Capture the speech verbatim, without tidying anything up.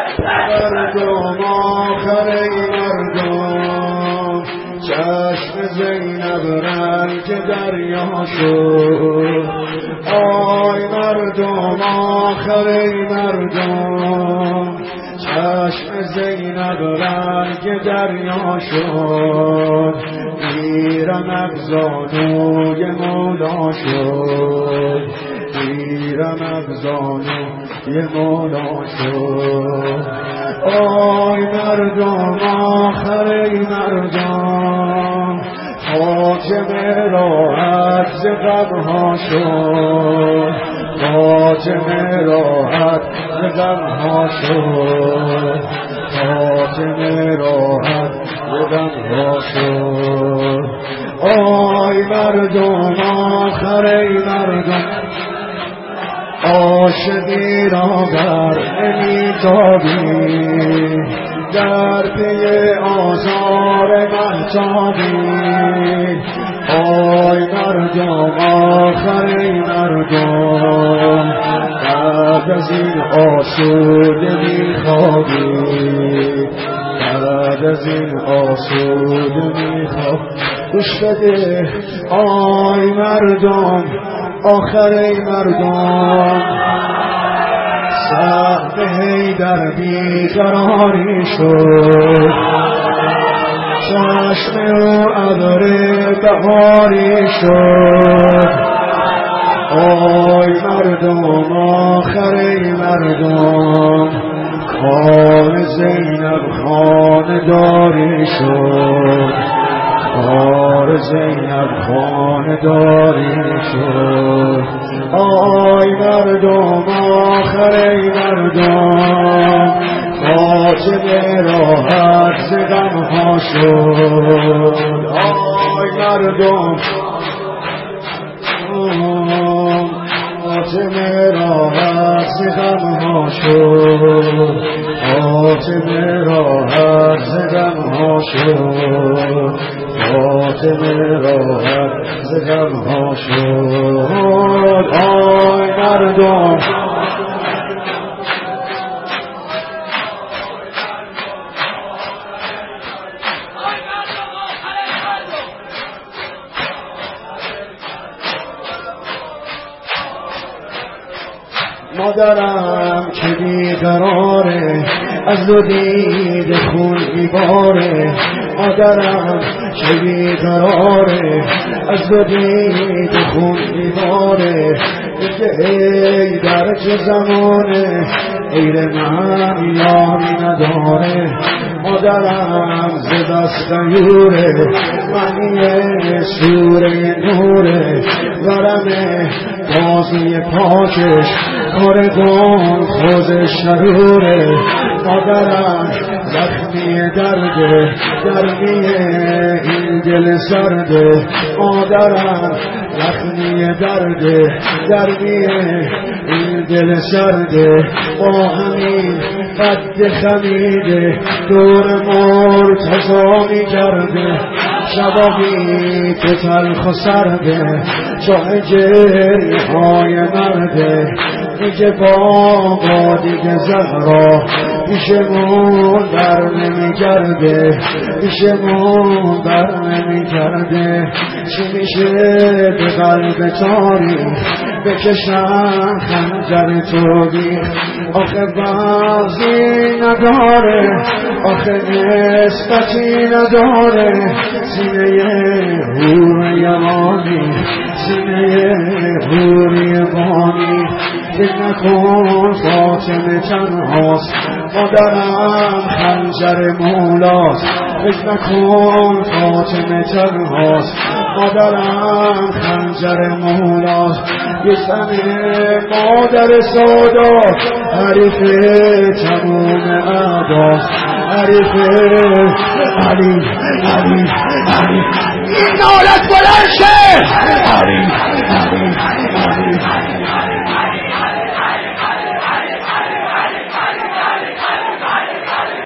مردم آخر ای مردم چشم زینب رنگ دریا شد آی مردم آخر ای مردم چشم زینب رنگ دریا شد میرم افزانوی مولا شد میرم افزانوی مولا شد آی مردم آخر ای مردم خاتمه راحت ز غمها شد خاتمه راحت ز غمها شد خاتمه راحت ز غمها شد آی مردم آخر ای مردم عاشقی را بر نمیتابی در پی آزار مهتابی آی مردم آخر ای مردم بعد از این آسوده میخوابی بعد از این آسوده میخوابی گوش بده آی مردم آخر ای مردم سهم حیدر بیقراری شد چشم او ابر بهاری شد آی مردم آخر ای مردم خان زینب خانداری شد خان زینب خانداری شد آی مردم آخر ای مردم خاتمه راحت ز غمها شد آی مردم خاتمه راحت ز غمها شد خاتمه راحت ز غمها شد خاتمه راحت ز غمها شد آی مردم مادرم که بیقراره از دو دید خون میباره مادرم که بیقراره از دو دید خون میباره ای در چه زمانه غیر من یاری نداره مادرم ز دست یوره معنی سوره نوره ورمه بازوی پاکش کار کن خوز شروره مادرم زخمی درده درمی این دل سرده مادرم زخمی درده درمی این دل سرده با همین قد خمیده دور مرتضا می کرده شبابی که تلخ و سرده چاه جریه های مرده میگه بابا دیگه زهرا پیشمون بر نمی کرده پیشمون بر نمی کرده چی میشه به قلب تاریخ بکشم خنجر تو بیخ آخه بعضی نداره آخه نسبتی نداره سینه هور یمانی سینه هور یمانی فکر نکن فاطمه تنهاست مادرم خنجر مولاست فکر نکن فاطمه تنهاست مادرم خنجر مولاست یه سمه مادر سادا حریف تموم اعداست حریف علی علی علی این نالت بلند شه علی علی